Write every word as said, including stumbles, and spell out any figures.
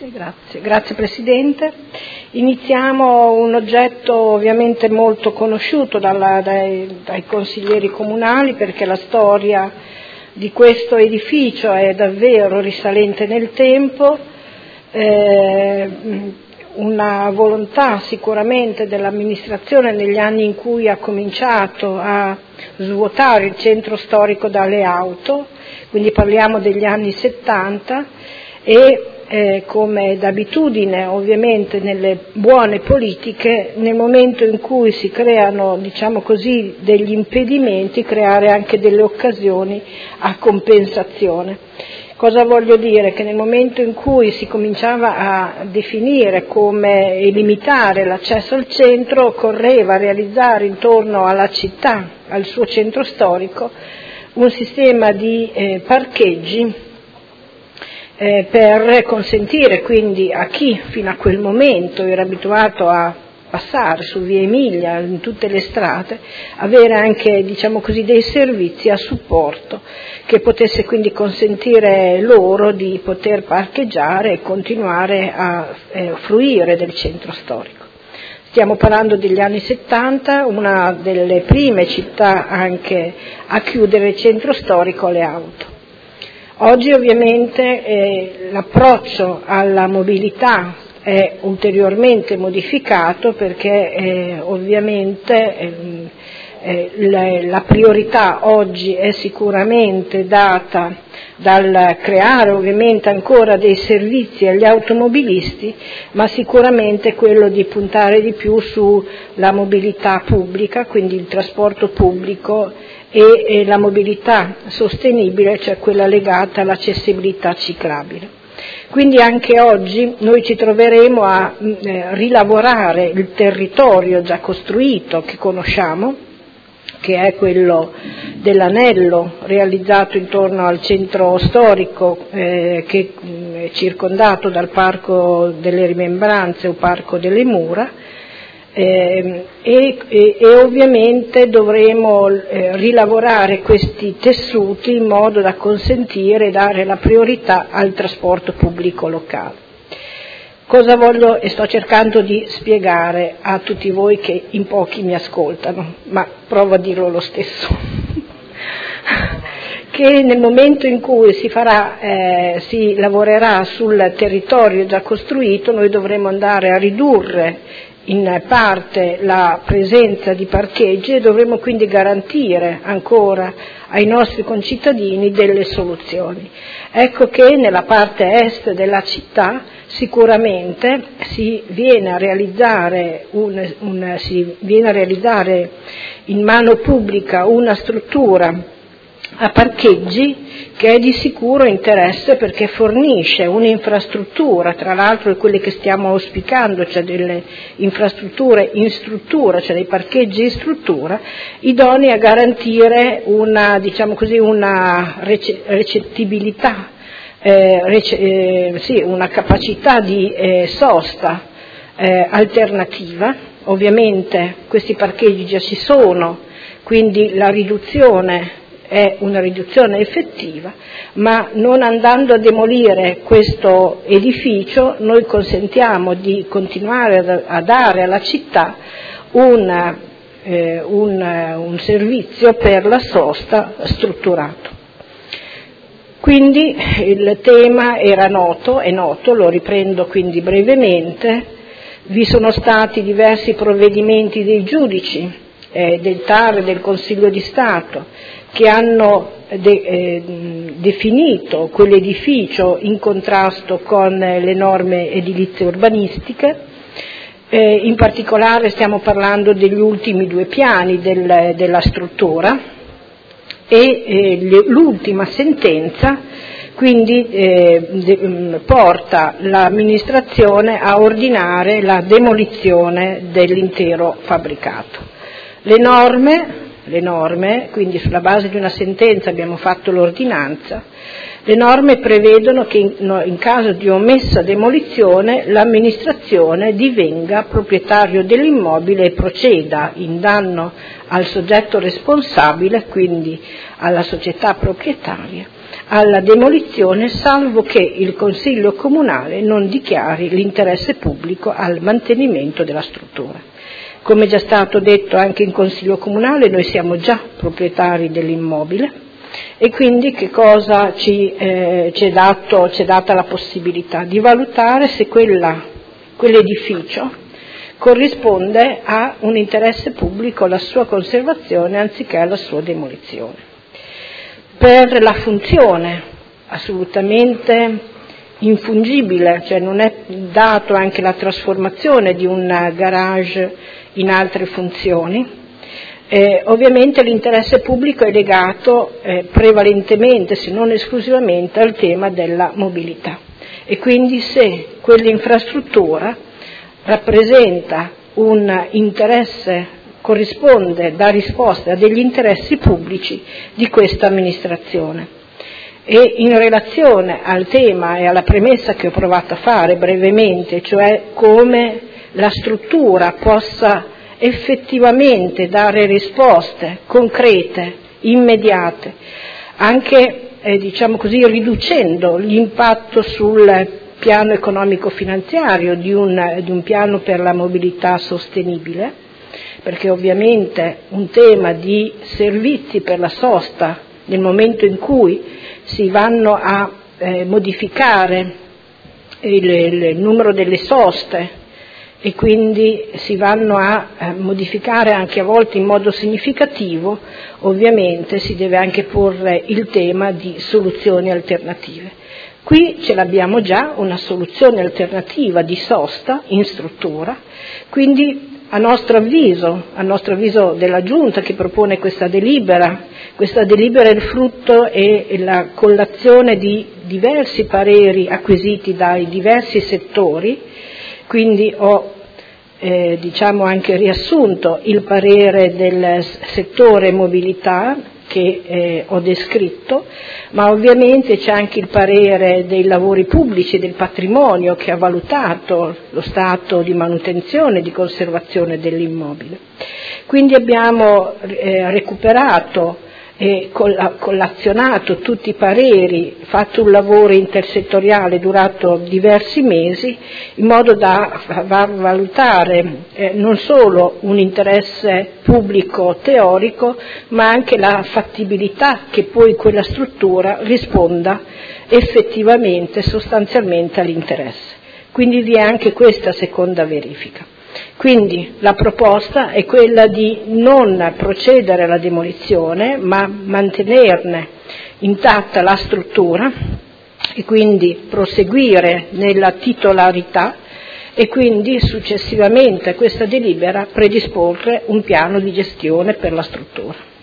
Grazie, grazie, grazie Presidente. Iniziamo un oggetto ovviamente molto conosciuto dalla, dai, dai consiglieri comunali, perché la storia di questo edificio è davvero risalente nel tempo, eh, una volontà sicuramente dell'amministrazione negli anni in cui ha cominciato a svuotare il centro storico dalle auto, quindi parliamo degli anni settanta, e eh, come d'abitudine ovviamente nelle buone politiche, nel momento in cui si creano, diciamo così, degli impedimenti, creare anche delle occasioni a compensazione. Cosa voglio dire? Che nel momento in cui si cominciava a definire come e limitare l'accesso al centro, occorreva realizzare intorno alla città, al suo centro storico, un sistema di eh, parcheggi eh, per consentire quindi a chi fino a quel momento era abituato a passare su via Emilia, in tutte le strade, avere anche, diciamo così, dei servizi a supporto che potesse quindi consentire loro di poter parcheggiare e continuare a eh, fruire del centro storico. Stiamo parlando degli anni settanta, una delle prime città anche a chiudere il centro storico alle auto. Oggi ovviamente eh, l'approccio alla mobilità è ulteriormente modificato, perché eh, ovviamente eh, eh, la, la priorità oggi è sicuramente data dal creare ovviamente ancora dei servizi agli automobilisti, ma sicuramente quello di puntare di più sulla mobilità pubblica, quindi il trasporto pubblico, e, e la mobilità sostenibile, cioè quella legata all'accessibilità ciclabile. Quindi anche oggi noi ci troveremo a eh, rilavorare il territorio già costruito che conosciamo, che è quello dell'anello realizzato intorno al centro storico eh, che è circondato dal Parco delle Rimembranze o Parco delle Mura, eh, e, e, e ovviamente dovremo eh, rilavorare questi tessuti in modo da consentire e dare la priorità al trasporto pubblico locale. Cosa voglio e sto cercando di spiegare a tutti voi che in pochi mi ascoltano, ma provo a dirlo lo stesso, che nel momento in cui si farà, eh, si lavorerà sul territorio già costruito, noi dovremo andare a ridurre in parte la presenza di parcheggi e dovremo quindi garantire ancora ai nostri concittadini delle soluzioni. Ecco che nella parte est della città sicuramente si viene a realizzare, un, un, si viene a realizzare in mano pubblica una struttura a parcheggi che è di sicuro interesse, perché fornisce un'infrastruttura, tra l'altro è quelle che stiamo auspicando, cioè delle infrastrutture in struttura, cioè dei parcheggi in struttura, idonei a garantire una, diciamo così, una rece- recettibilità, eh, rece- eh, sì, una capacità di eh, sosta eh, alternativa. Ovviamente questi parcheggi già ci sono, quindi la riduzione è una riduzione effettiva, ma non andando a demolire questo edificio noi consentiamo di continuare a dare alla città un, eh, un, un servizio per la sosta strutturato. Quindi il tema era noto, è noto, lo riprendo quindi brevemente. Vi sono stati diversi provvedimenti dei giudici, eh, del T A R e del Consiglio di Stato, che hanno de, eh, definito quell'edificio in contrasto con le norme edilizie urbanistiche, eh, in particolare stiamo parlando degli ultimi due piani del, della struttura, e eh, le, l'ultima sentenza quindi eh, de, porta l'amministrazione a ordinare la demolizione dell'intero fabbricato. Le norme Le norme, quindi sulla base di una sentenza abbiamo fatto l'ordinanza, le norme prevedono che in, no, in caso di omessa demolizione l'amministrazione divenga proprietario dell'immobile e proceda in danno al soggetto responsabile, quindi alla società proprietaria, alla demolizione, salvo che il Consiglio Comunale non dichiari l'interesse pubblico al mantenimento della struttura. Come è già stato detto anche in Consiglio Comunale, noi siamo già proprietari dell'immobile e quindi che cosa ci eh, ci è dato, ci è data la possibilità di valutare se quella, quell'edificio corrisponde a un interesse pubblico alla sua conservazione anziché alla sua demolizione. Per la funzione assolutamente infungibile, cioè non è dato anche la trasformazione di un garage in altre funzioni, eh, ovviamente l'interesse pubblico è legato eh, prevalentemente, se non esclusivamente, al tema della mobilità e quindi se quell'infrastruttura rappresenta un interesse, corrisponde, dà risposta a degli interessi pubblici di questa amministrazione. E in relazione al tema e alla premessa che ho provato a fare brevemente, cioè come la struttura possa effettivamente dare risposte concrete, immediate, anche eh, diciamo così riducendo l'impatto sul piano economico-finanziario di un, di un piano per la mobilità sostenibile, perché ovviamente un tema di servizi per la sosta nel momento in cui si vanno a eh, modificare il, il numero delle soste e quindi si vanno a eh, modificare anche a volte in modo significativo, ovviamente si deve anche porre il tema di soluzioni alternative. Qui ce l'abbiamo già, una soluzione alternativa di sosta in struttura, quindi a nostro avviso, a nostro avviso della Giunta che propone questa delibera, questa delibera è il frutto e la collazione di diversi pareri acquisiti dai diversi settori, quindi ho eh, diciamo anche riassunto il parere del settore mobilità che eh, ho descritto, ma ovviamente c'è anche il parere dei lavori pubblici, del patrimonio, che ha valutato lo stato di manutenzione e di conservazione dell'immobile. Quindi abbiamo eh, recuperato e collazionato tutti i pareri, fatto un lavoro intersettoriale durato diversi mesi, in modo da far valutare eh, non solo un interesse pubblico teorico, ma anche la fattibilità che poi quella struttura risponda effettivamente, sostanzialmente all'interesse. Quindi vi è anche questa seconda verifica. Quindi la proposta è quella di non procedere alla demolizione, ma mantenerne intatta la struttura e quindi proseguire nella titolarità e quindi successivamente a questa delibera predisporre un piano di gestione per la struttura.